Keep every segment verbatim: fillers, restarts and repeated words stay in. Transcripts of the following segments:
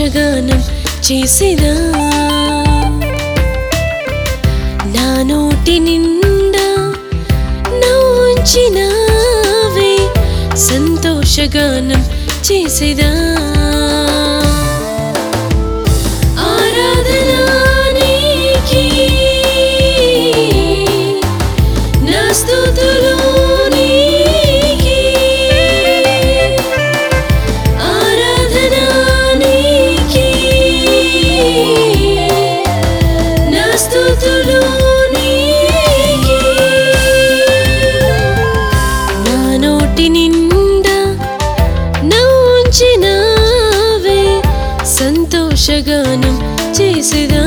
సంతోషగానం చేసేదా నా నోటి నిండా నవ్వుంచినావే సంతోషగానం చేసేదా ఆరాధన నీకే నా స్తుతులు నీకే ఆరాధన నీకే నా స్తుతులు నీకే నా నోటి నిండా నవ్వుంచినావే సంతోషగానం చేసేదా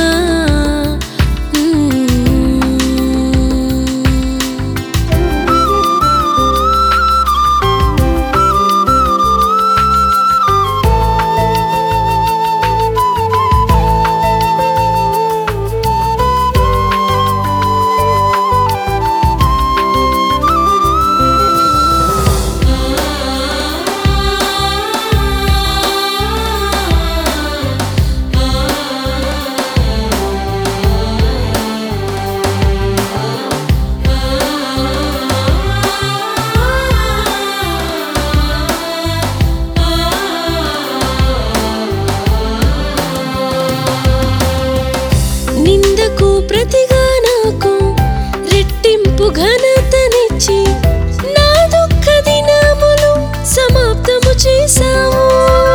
నిందకు ప్రతిగా నాకు రెట్టింపు ఘనతనిచ్చి నా దుఃఖ దినములు సమాప్తము చేశావు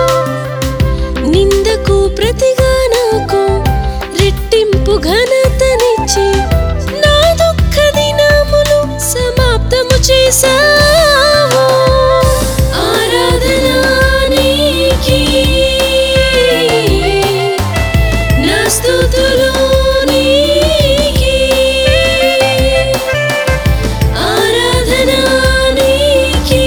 నిందకు ప్రతిగా నాకు రెట్టింపు ఘనతనిచ్చి నా దుఃఖ దినములు సమాప్తము చేశావు ఆరాధన నీకే నా స్తుతులు నీకే ఆరాధన నీకే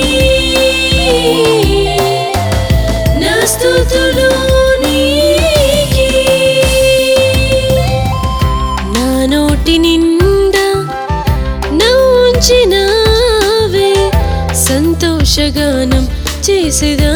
నా స్తుతులు నీకే నా నోటి నిండా నవ్వుంచినావే సంతోషగానం చేసేదా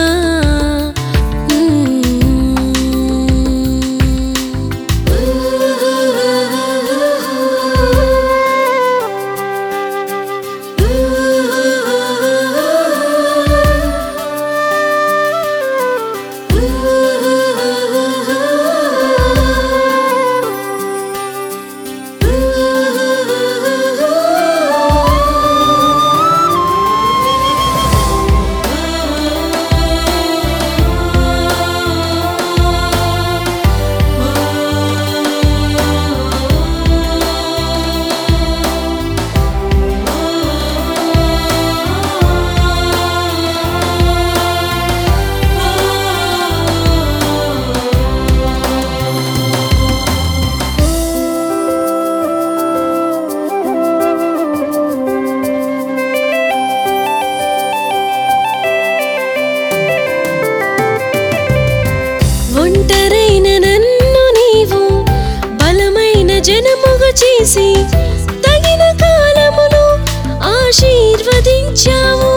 ఒంటరైన నన్ను నీవు బలమైన జనముగా చేసి తగిన కాలములో ఆశీర్వదించావు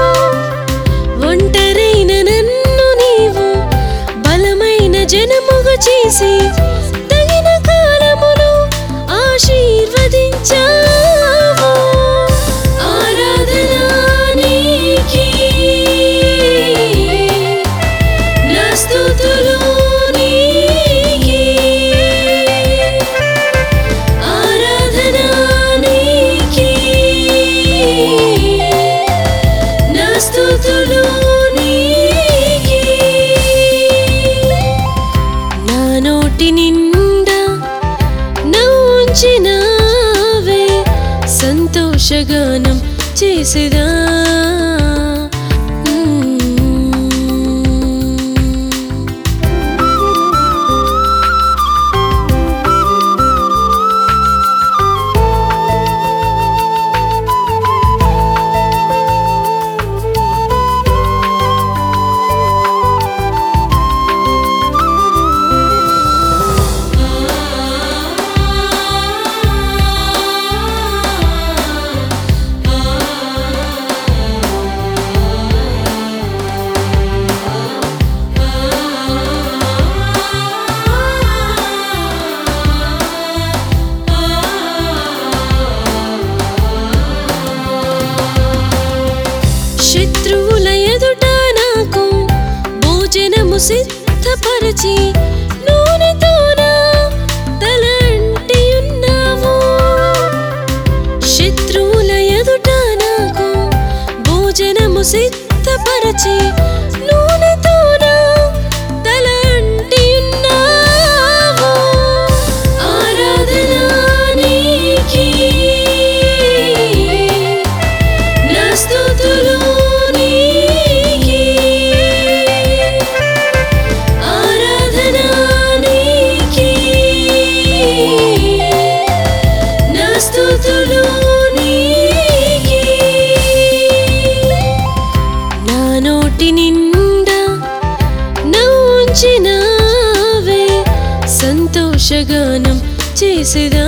ఒంటరైన నన్ను నీవు బలమైన జనముగా చేసి తగిన కాలములో ఆశీర్వదించావు ఆరాధన నీకే నా స్తుతులు నీకే ఆరాధన నీకే నా స్తుతులు నీకే నా నోటి నిండా నవ్వుంచినావే సంతోషగానం చేసేదా సిద్ధపరచి నూనెతోన తల అంటి ఉన్నావు. శత్రువుల ఎదుట నాకు భోజనము సిద్ధపరచి నూనెతోన తల అంటి ఉన్నావు. ఆరాధన నీకే, నా స్తుతులు నీకే. ఆరాధన నీకే, నా స్తుతులు నీకే. నా నోటి నిండా నవ్వుంచినావే, సంతోషగానం చేసేదా.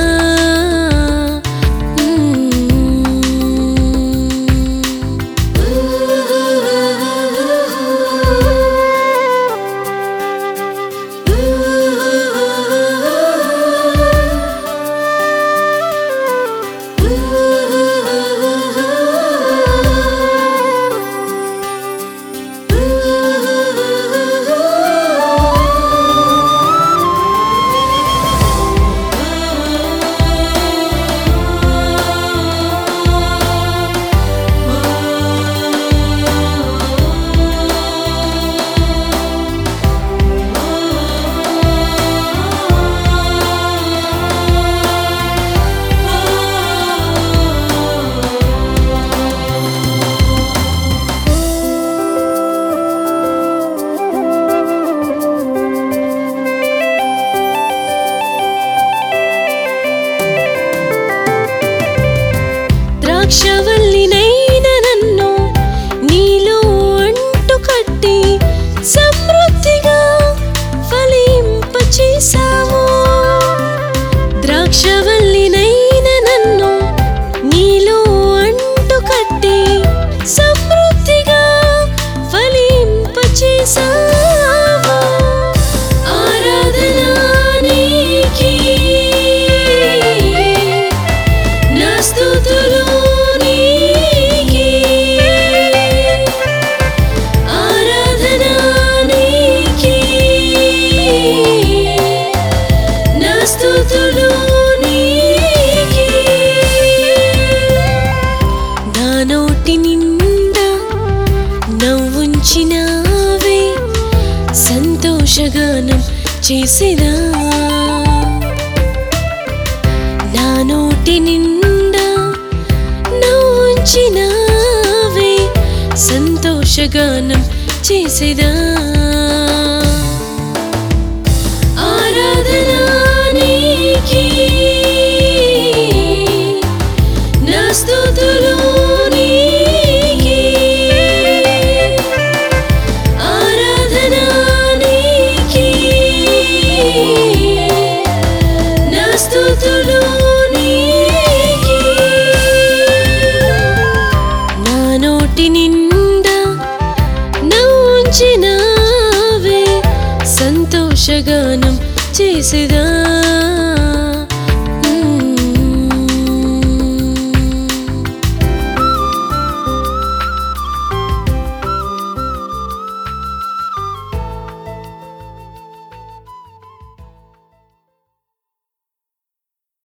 ద్రాక్షవల్లినైన నన్ను నీలో అంటు కట్టి సమృద్ధిగా ఫలింపచేసావు. ద్రాక్షవల్లినైన నన్ను నీలో అంటు కట్టి సమృద్ధిగా ఫలింపచేసావు. ఆరాధన నీకే, నా స్తుతులు నీకే. ఆరాధన నీకే, నా స్తుతులు నీకే. నా నోటి నిండా నవ్వుంచినావే, సంతోషగానం చేసేదా. నా నోటి నిండా నవ్వుంచినావే, సంతోషగానం చేసేదా. ఆరాధన నీకే, నా స్తుతులు నీకే. ఆరాధన నీకే, నా స్తుతులు నీకే. నా నోటి నిండా నవ్వుంచినావే, సంతోషగానం చేసేదా.